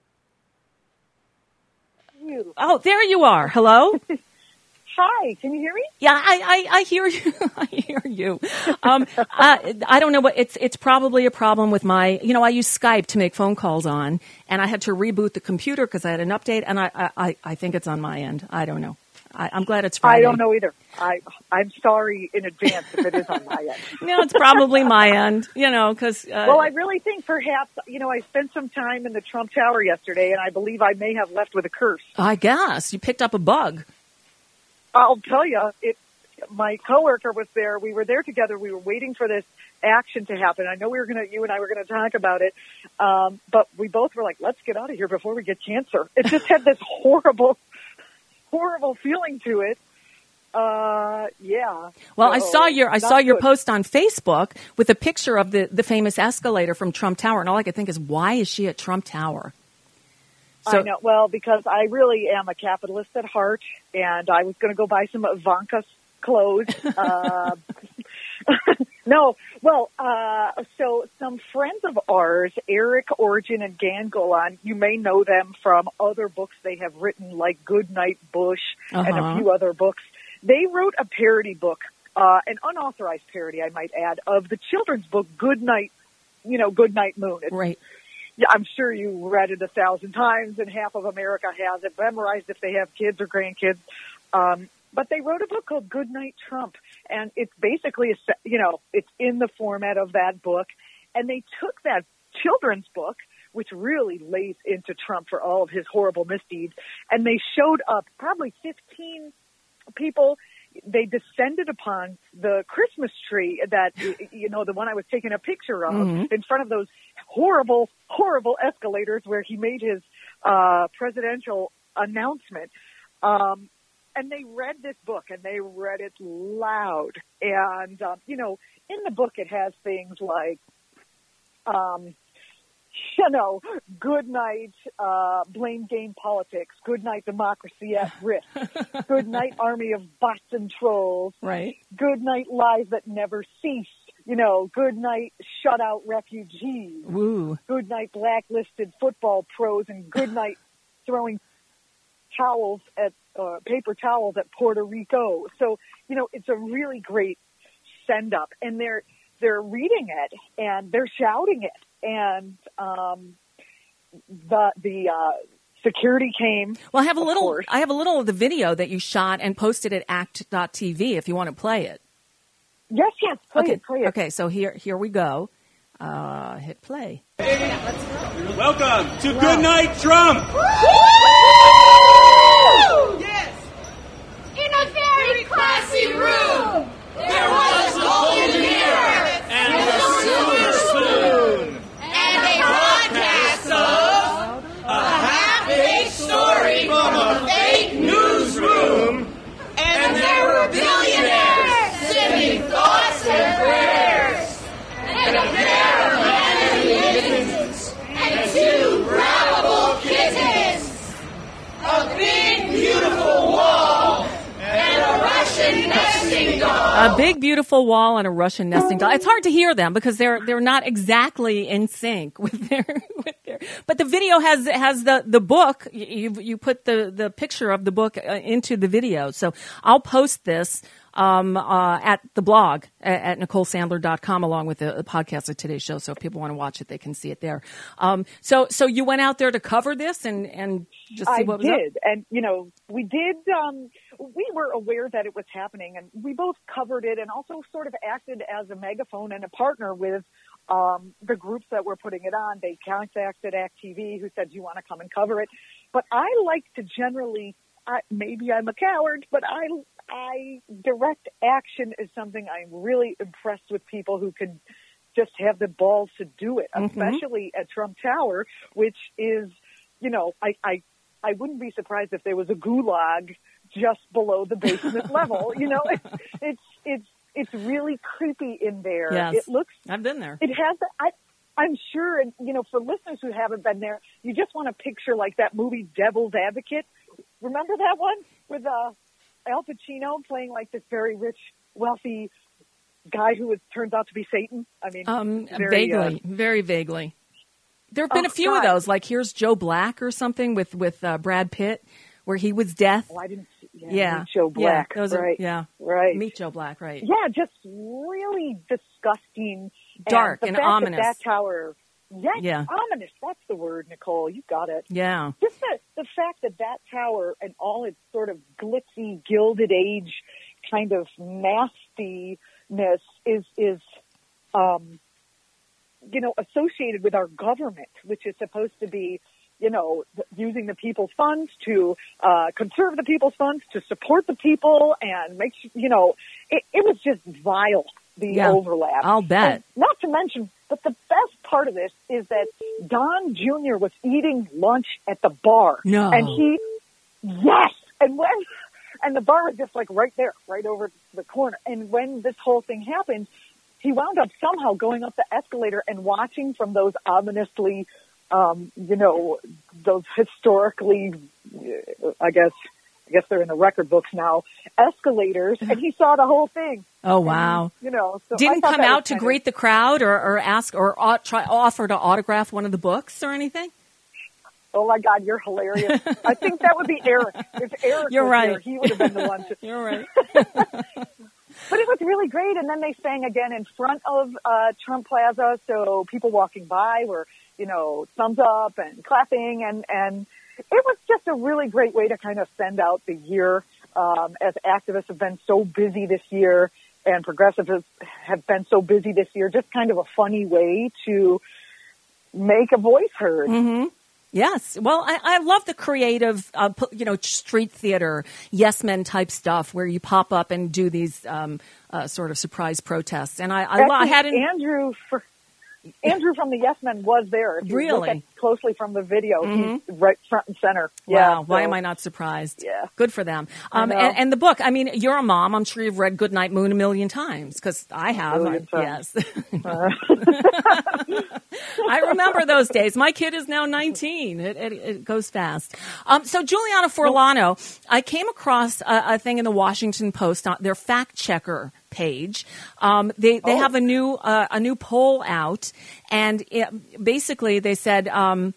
Oh, there you are. Hello? Hi, can you hear me? Yeah, I hear you. I hear you. I don't know what it's probably a problem with my, I use Skype to make phone calls on, and I had to reboot the computer because I had an update, and I think it's on my end. I don't know. I'm glad it's Friday. I don't know either. I'm sorry in advance if it is on my end. No, it's probably my end, because... well, I really think perhaps, I spent some time in the Trump Tower yesterday, and I believe I may have left with a curse. I guess. You picked up a bug. I'll tell you, my coworker was there. We were there together. We were waiting for this action to happen. I know you and I were going to talk about it, but we both were like, let's get out of here before we get cancer. It just had this horrible feeling to it. Yeah. Well, I saw your post on Facebook with a picture of the famous escalator from Trump Tower, and all I could think is, why is she at Trump Tower? I know. Well, because I really am a capitalist at heart, and I was going to go buy some Ivanka clothes. So some friends of ours, Eric Origin and Dan Golan, you may know them from other books they have written, like Goodnight Bush and a few other books. They wrote a parody book, an unauthorized parody, I might add, of the children's book Goodnight Moon. Right. Yeah, I'm sure you read it 1,000 times, and half of America has it memorized if they have kids or grandkids. But they wrote a book called Goodnight Trump, and it's basically, it's in the format of that book. And they took that children's book, which really lays into Trump for all of his horrible misdeeds, and they showed up probably 15 people. They descended upon the Christmas tree that, the one I was taking a picture of in front of those horrible, horrible escalators where he made his presidential announcement. And they read this book, and they read it loud. And, in the book it has things like, good night, blame game politics, good night, democracy at risk, good night, army of bots and trolls, right? Good night, lies that never cease, good night, shutout refugees, woo, good night, blacklisted football pros, and good night, throwing paper towels at Puerto Rico. So, it's a really great send up, and they're reading it and they're shouting it. And the security came. Well, I have a little of the video that you shot and posted at act.tv if you want to play it. Yes, play it. Okay, so here we go. Hit play. Welcome to Goodnight Trump. Yes. In a very classy room, there was a golden mirror and a silver spoon. And a broadcast of a half-baked story from a fake newsroom. And there were billionaires sending thoughts and prayers. And a pair of mannequins. And two grabbable kittens. A big, beautiful wall. And a Russian nesting doll. A big, beautiful wall and a Russian nesting doll. It's hard to hear them because they're not exactly in sync with their. But the video has the book. You put the picture of the book into the video. So I'll post this at the blog at NicoleSandler.com along with the podcast of today's show. So if people want to watch it, they can see it there. So you went out there to cover this and just see what was up? I did. And, we did, we were aware that it was happening, and we both covered it and also sort of acted as a megaphone and a partner with the groups that were putting it on. They contacted ACT TV, who said, do you want to come and cover it? But I like to generally, maybe I'm a coward, but I direct action is something I'm really impressed with, people who can just have the balls to do it, especially at Trump Tower, which is, I wouldn't be surprised if there was a gulag just below the basement level. It's really creepy in there. Yes. It looks. I've been there. It has. I'm sure, and for listeners who haven't been there, you just want to picture like that movie Devil's Advocate. Remember that one with Al Pacino playing like this very rich, wealthy guy who turns out to be Satan? I mean, very vaguely. There have been a few of those. Like here's Joe Black or something with Brad Pitt, where he was death. Oh, I didn't see. Yeah. Meet Joe Black. Yeah, right. Meet Joe Black, right. Yeah, just really disgusting. Dark and ominous. That tower. Yeah, ominous. That's the word, Nicole. You got it. Yeah. Just the fact that tower and all its sort of glitzy, Gilded Age kind of nastiness is associated with our government, which is supposed to be, using the people's funds to conserve the people's funds, to support the people, and make sure, it was just vile. the overlap. I'll bet. And not to mention, but the best part of this is that Don Jr. was eating lunch at the bar. No. And yes. And the bar was just like right there, right over the corner. And when this whole thing happened, he wound up somehow going up the escalator and watching from those ominously, those historically, I guess they're in the record books now, escalators, and he saw the whole thing. Oh, wow. And, so didn't come out to greet the crowd or ask or offer to autograph one of the books or anything? Oh, my God, you're hilarious. I think that would be Eric. If Eric You're was right. here, he would have been the one to... You're right. But it was really great. And then they sang again in front of Trump Plaza, so people walking by were, thumbs up and clapping. And it was just a really great way to kind of send out the year, as activists have been so busy this year and progressives have been so busy this year, just kind of a funny way to make a voice heard. Mm-hmm. Yes. Well, I love the creative, street theater, yes men type stuff where you pop up and do these sort of surprise protests. And I had Andrew from the Yes Men was there. If you look at closely from the video, he's right front and center. Wow. Yeah, Why am I not surprised? Yeah. Good for them. And the book, I mean, you're a mom. I'm sure you've read Goodnight Moon a million times because I have. Yes. I remember those days. My kid is now 19. It goes fast. So Juliana Forlano, I came across a thing in the Washington Post on their fact checker page. They have a new poll out, and basically they said,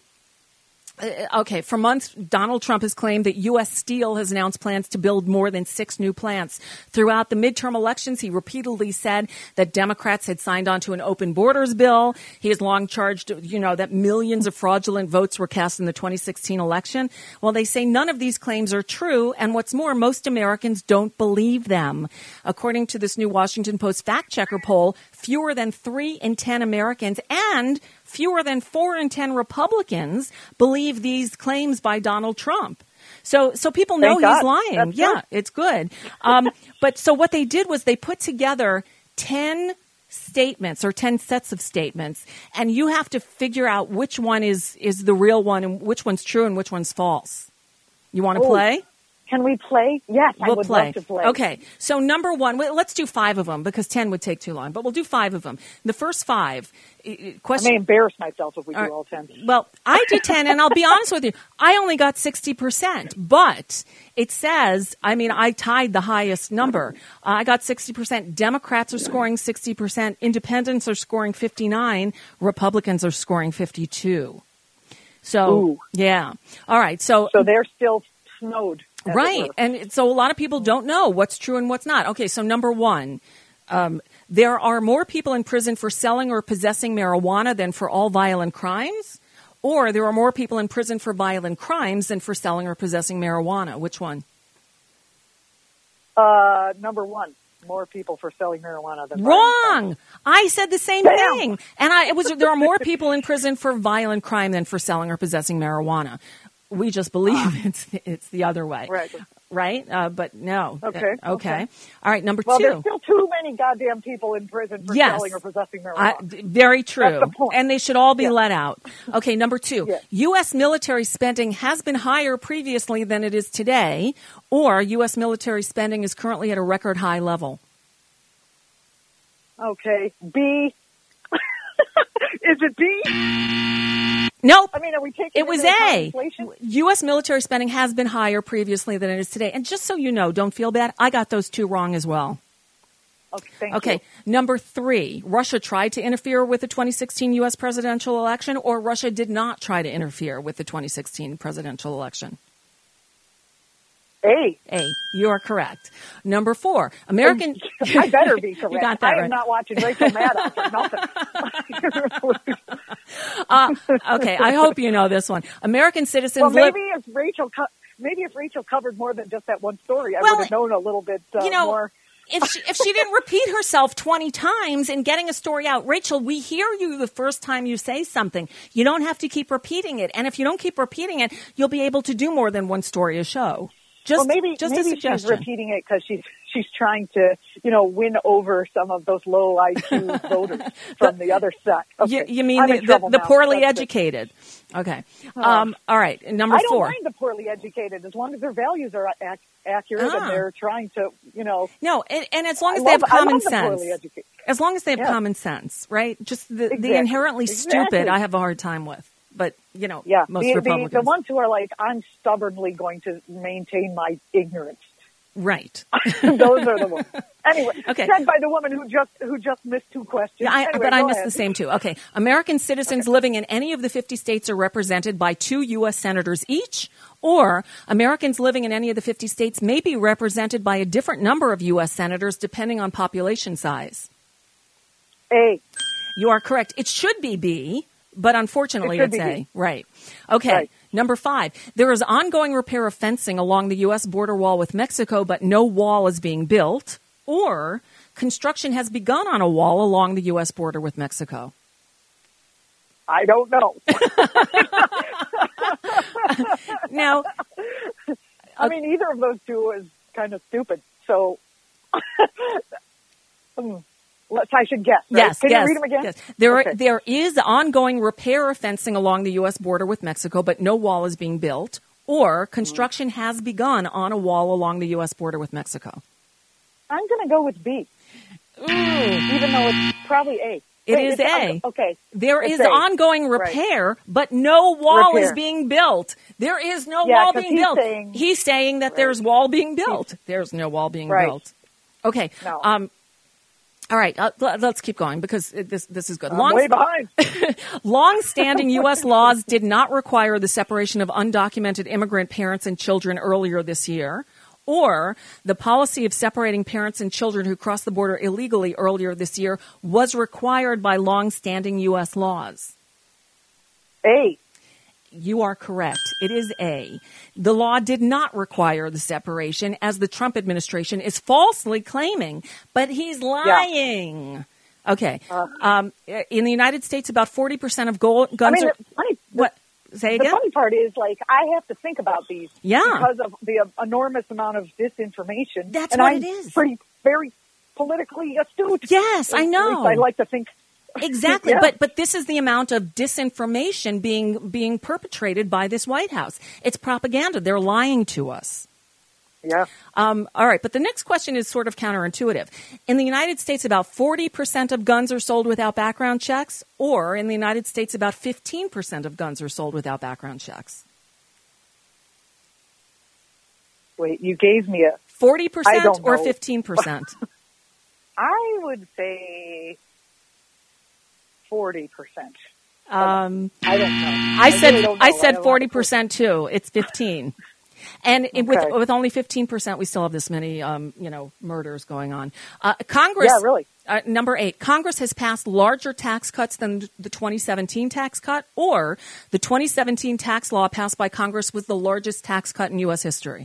for months, Donald Trump has claimed that U.S. Steel has announced plans to build more than 6 new plants. Throughout the midterm elections, he repeatedly said that Democrats had signed on to an open borders bill. He has long charged, that millions of fraudulent votes were cast in the 2016 election. Well, they say none of these claims are true, and what's more, most Americans don't believe them. According to this new Washington Post fact checker poll, fewer than 3 in 10 Americans and fewer than 4 in 10 Republicans believe these claims by Donald Trump. So people know he's lying. That's good. It's good. But so what they did was they put together 10 statements or 10 sets of statements, and you have to figure out which one is the real one and which one's true and which one's false. You want to play? Can we play? Yes, I would love to play. Okay, so number 1, let's do 5 of them because 10 would take too long, but we'll do 5 of them. The first 5. I may embarrass myself if we do all 10. Well, I did 10, and I'll be honest with you, I only got 60%, but it says, I tied the highest number. I got 60%. Democrats are scoring 60%. Independents are scoring 59. Republicans are scoring 52. So, yeah. All right. So they're still snowed. Right. And so a lot of people don't know what's true and what's not. Okay, so number 1, there are more people in prison for selling or possessing marijuana than for all violent crimes, or there are more people in prison for violent crimes than for selling or possessing marijuana. Which one? Number 1. More people for selling marijuana than wrong. I said the same thing. And there are more people in prison for violent crime than for selling or possessing marijuana. We just believe it's the other way. Right? But no. Okay. All right, number 2. Well, there's still too many goddamn people in prison for selling or possessing marijuana. Very true. That's the point. And they should all be let out. Okay, number 2. U.S. military spending has been higher previously than it is today, or U.S. military spending is currently at a record high level. Okay. B. Is it B? Nope. Are we taking it was A. U.S. military spending has been higher previously than it is today. And just so you know, don't feel bad, I got those 2 wrong as well. Okay, number 3, Russia tried to interfere with the 2016 U.S. presidential election, or Russia did not try to interfere with the 2016 presidential election. A. You are correct. Number 4, American... I better be correct. You got that I am not watching Rachel Maddow for nothing. Okay, I hope you know this one. American citizens... Well, maybe if Rachel covered more than just that one story, I would have known a little bit more. If she didn't repeat herself 20 times in getting a story out, Rachel, we hear you the first time you say something. You don't have to keep repeating it. And if you don't keep repeating it, you'll be able to do more than one story a show. Maybe she's repeating it because she's trying to, win over some of those low IQ voters from the other set. Okay. You mean the poorly educated? Okay. All right. Number 4. I don't mind the poorly educated as long as their values are accurate and they're trying to, No, and as long as they have common sense. The as long as they have common sense, right? Just the inherently stupid I have a hard time with. But, most Republicans. The ones who are like, I'm stubbornly going to maintain my ignorance. Right. Those are the ones. Anyway, okay. said by the woman who just missed 2 questions. Yeah, anyway, but I missed ahead. the same 2. Okay. American citizens living in any of the 50 states are represented by 2 U.S. senators each, or Americans living in any of the 50 states may be represented by a different number of U.S. senators depending on population size. A. You are correct. It should be B, but unfortunately it's A. B. Right. Okay. Right. Number 5, there is ongoing repair of fencing along the U.S. border wall with Mexico, but no wall is being built, or construction has begun on a wall along the U.S. border with Mexico. I don't know. Now, I mean, either of those 2 is kind of stupid. So, I should guess. Right? Yes, Can yes, you read them again? yes. Okay. There is ongoing repair of fencing along the U.S. border with Mexico, but no wall is being built, or construction has begun on a wall along the U.S. border with Mexico. I'm going to go with B. Even though it's probably A. It is A. Okay. There is A. ongoing repair, but no wall is being built. There is no wall being built. He's saying that there's wall being built. There's no wall being built. Okay. No. All right, let's keep going because this is good. I'm way behind. Long-standing U.S. laws did not require the separation of undocumented immigrant parents and children earlier this year, or the policy of separating parents and children who cross the border illegally earlier this year was required by long-standing U.S. laws. A. You are correct. It is A. The law did not require the separation, as the Trump administration is falsely claiming, but he's lying. Yeah. Okay. In the United States, about 40% of guns are... What? Say again? The funny part is, I have to think about these because of the enormous amount of disinformation. That's and what I'm it is. Very politically astute. Yes, I know. I like to think... Exactly, yeah. but this is the amount of disinformation being perpetrated by this White House. It's propaganda. They're lying to us. Yeah. All right, but the next question is sort of counterintuitive. In the United States, about 40% of guns are sold without background checks, or in the United States, about 15% of guns are sold without background checks. Wait, you gave me a 40% or 15%? I would say 40%. I don't know. I said 40% too. It's 15. And with only 15%, we still have this many, murders going on. Congress, yeah, really. Number 8, Congress has passed larger tax cuts than the 2017 tax cut, or the 2017 tax law passed by Congress was the largest tax cut in U.S. history.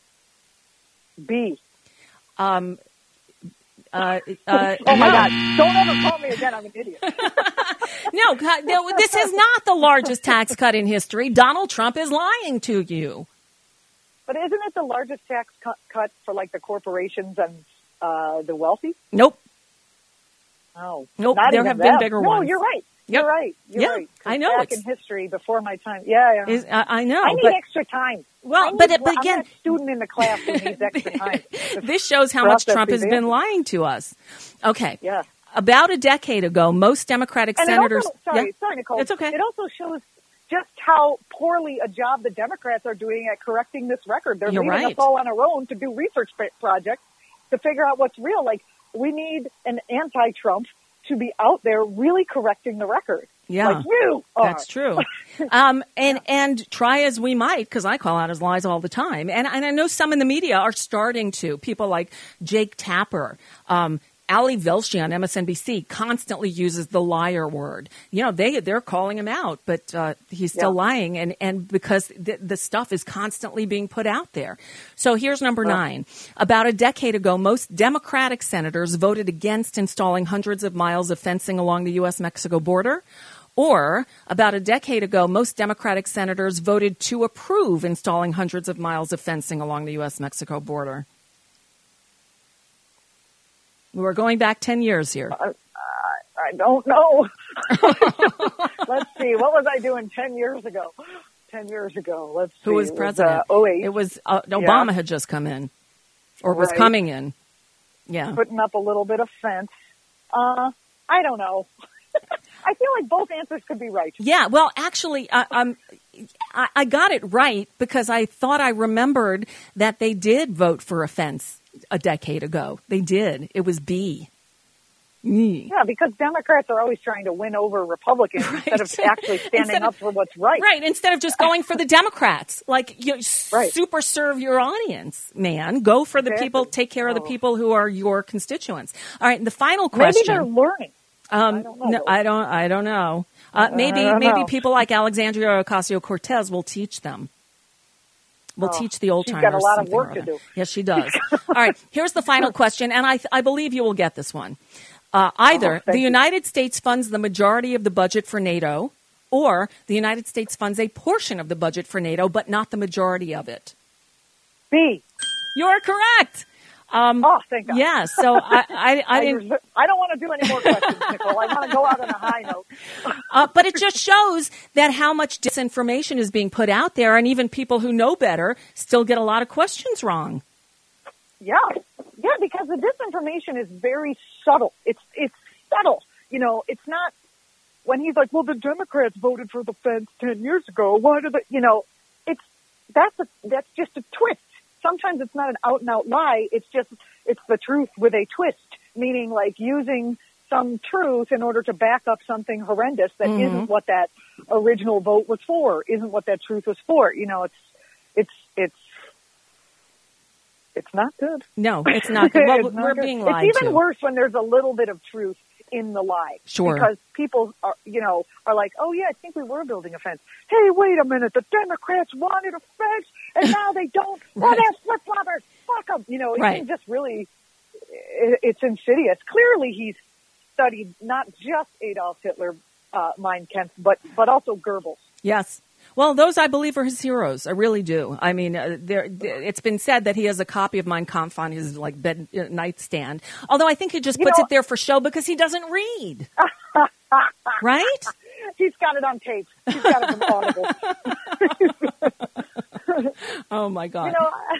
B. Oh my God! Don't ever call me again. I'm an idiot. No, this is not the largest tax cut in history. Donald Trump is lying to you. But isn't it the largest tax cut for the corporations and the wealthy? Nope. No. Nope. There have been bigger ones. No, you're right. Yep. You're right. You're right. I know. Back in history, before my time. Yeah. I know. I need extra time. Well, but again, I'm that student in the class who needs extra time. This shows how much Trump has been lying to us. Okay. Yeah. About a decade ago, most Democratic senators. Sorry, Nicole. It's okay. It also shows just how poorly a job the Democrats are doing at correcting this record. They're leaving us all on our own to do research projects to figure out what's real. We need an anti-Trump to be out there really correcting the record. Yeah, you are. That's true. And try as we might, because I call out his lies all the time. And I know some in the media are starting to. People like Jake Tapper, Ali Velshi on MSNBC constantly uses the liar word. They're calling him out, but he's still lying, and because the stuff is constantly being put out there. So here's number 9. About a decade ago, most Democratic senators voted against installing hundreds of miles of fencing along the U.S.-Mexico border. Or, about a decade ago, most Democratic senators voted to approve installing hundreds of miles of fencing along the U.S.-Mexico border. We're going back 10 years here. I don't know. Let's see. What was I doing 10 years ago? 10 years ago. Let's see. Who was president? It was Obama had just come in, or was coming in. Yeah. Putting up a little bit of fence. I don't know. I feel like both answers could be right. Yeah. Well, actually, I got it right because I thought I remembered that they did vote for a fence a decade ago. They did. It was B. Yeah, because Democrats are always trying to win over Republicans instead of actually standing up for what's right. Right, instead of just going for the Democrats. Like, super serve your audience, man. Go for the people, take care of the people who are your constituents. All right, and the final question. Maybe they're learning. I don't know. Maybe people like Alexandria Ocasio-Cortez will teach them. We'll teach the old-timers. She's got a lot of work to do. Yes, she does. All right, here's the final question, and I believe you will get this one. Either the United States funds the majority of the budget for NATO, or the United States funds a portion of the budget for NATO, but not the majority of it. B. You're correct. Thank God. Yeah, so I didn't. I don't want to do any more questions, Nicole. I want to go out on a high note. But it just shows that how much disinformation is being put out there, and even people who know better still get a lot of questions wrong. Yeah, because the disinformation is very subtle. It's subtle. It's not when he's like, well, the Democrats voted for the fence 10 years ago. Why do they? That's just a twist. Sometimes it's not an out and out lie. It's the truth with a twist, meaning like using some truth in order to back up something horrendous that isn't what that original vote was for, isn't what that truth was for. It's not good. No, it's not good. Well, we're being lied to. It's even worse when there's a little bit of truth in the lie. Sure. Because people are like, oh yeah, I think we were building a fence. Hey, wait a minute. The Democrats wanted a fence and now they don't. Well, they're flip-floppers. Fuck them. It's just really, it's insidious. Clearly he's studied not just Adolf Hitler, Mein Kampf, but also Goebbels. Yes. Well, those, I believe, are his heroes. I really do. I mean, it's been said that he has a copy of Mein Kampf on his bed nightstand. Although I think he just puts it there for show because he doesn't read. Right? He's got it on tape. He's got it from Audible. Oh my God.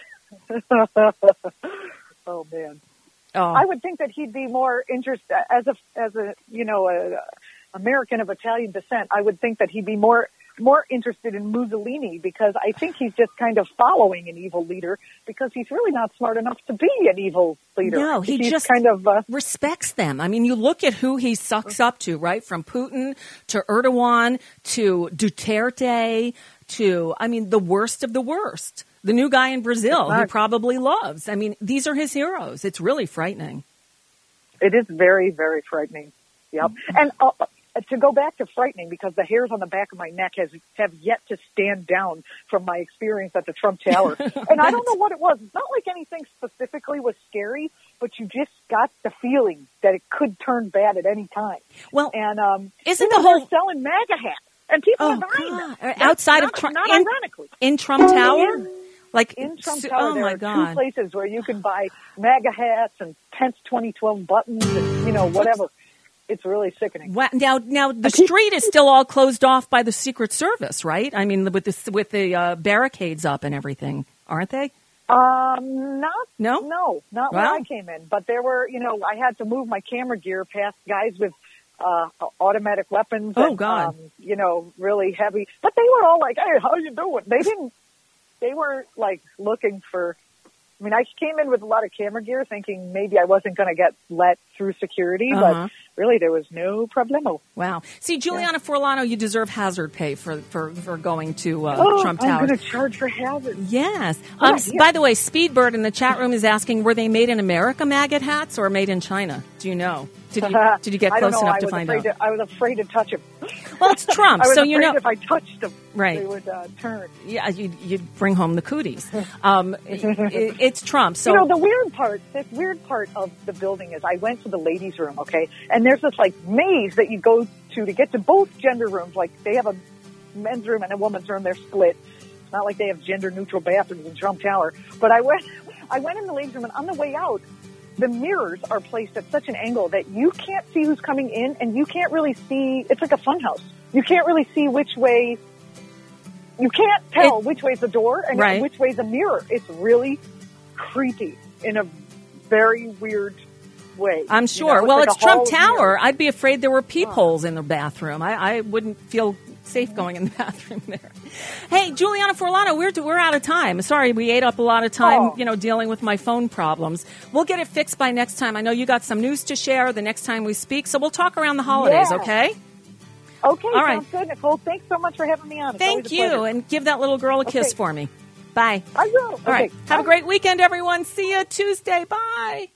Oh man. Oh. I would think that he'd be more interested as a American of Italian descent. I would think that he'd be more interested in Mussolini because I think he's just kind of following an evil leader because he's really not smart enough to be an evil leader. No, he's just kind of respects them. I mean, you look at who he sucks up to, right? From Putin to Erdogan to Duterte to, the worst of the worst. The new guy in Brazil he probably loves. I mean, these are his heroes. It's really frightening. It is very, very frightening. Yep. And to go back to frightening, because the hairs on the back of my neck have yet to stand down from my experience at the Trump Tower. And I don't know what it was. It's not like anything specifically was scary, but you just got the feeling that it could turn bad at any time. Well, and isn't the whole selling MAGA hats, and people are buying them outside of Trump, not ironically in Trump Tower. In Trump Tower, there are 2 places where you can buy MAGA hats and Pence 2012 buttons and whatever. It's really sickening. Now the street is still all closed off by the Secret Service, right? I mean, with the barricades up and everything, aren't they? Not where I came in. But there were, I had to move my camera gear past guys with automatic weapons. Oh, God. Really heavy. But they were all like, hey, how you doing? They weren't like looking for. I mean, I came in with a lot of camera gear thinking maybe I wasn't going to get let through security, but really there was no problemo. Wow. See, Juliana Forlano, you deserve hazard pay for going to Trump Tower. I'm going to charge for hazard. Yes. By the way, Speedbird in the chat room is asking, were they made in America maggot hats or made in China? Do you know? Did you get close enough to find out? I was afraid to touch him. Well, it's Trump, I was so afraid if I touched him, right, they would turn. Yeah, you'd bring home the cooties. It's Trump. So the weird part of the building is I went to the ladies' room, okay, and there's this maze that you go to get to both gender rooms. Like they have a men's room and a woman's room; they're split. It's not like they have gender neutral bathrooms in Trump Tower. But I went in the ladies' room, and on the way out, the mirrors are placed at such an angle that you can't see who's coming in, and you can't really see. It's like a funhouse. You can't really see which way. You can't tell which way's the door and which way's a mirror. It's really creepy in a very weird way. I'm sure. It's well, like it's a Trump hall of Tower. mirrors. I'd be afraid there were peepholes in the bathroom. I wouldn't feel safe going in the bathroom there. Hey, Juliana Forlano, we're out of time. Sorry, we ate up a lot of time, dealing with my phone problems. We'll get it fixed by next time. I know you got some news to share the next time we speak, so we'll talk around the holidays, okay? Okay, all right. Sounds good, Nicole. Thanks so much for having me on. It's Thank you, pleasure. and give that little girl a kiss for me. Bye. I will. All right. Have a great weekend, everyone. See you Tuesday. Bye.